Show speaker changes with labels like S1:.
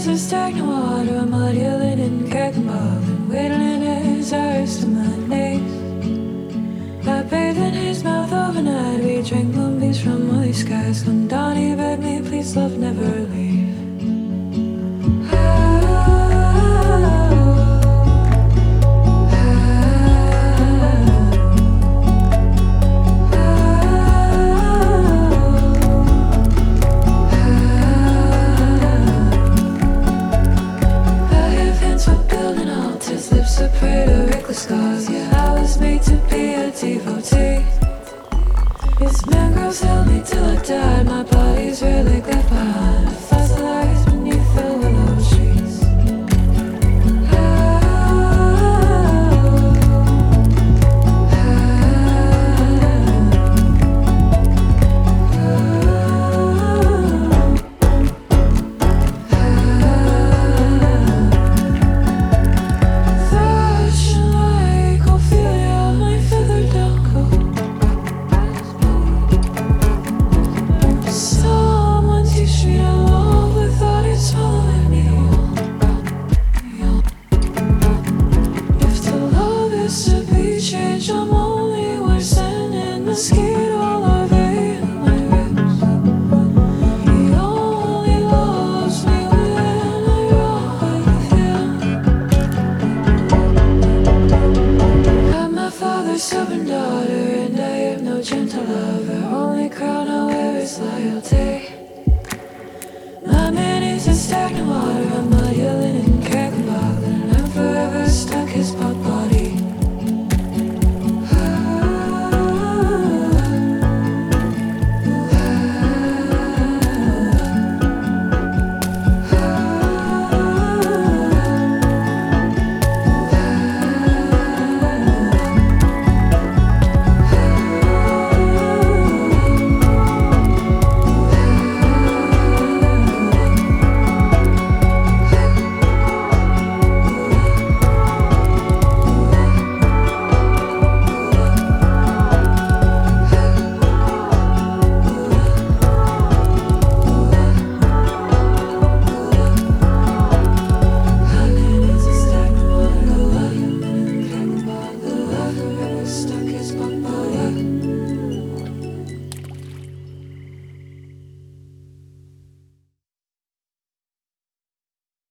S1: Memories of stagnant water, a muddy linen curtain ball, and whittling his eyes to my knees. I bathed in his mouth overnight. We drank moonbeams from moist skies. One dawn he begged me, please love, never leave. Lips are prey to reckless scars. Yeah, I was made to be a devotee. His mangroves held me till I died. My body's relic left behind.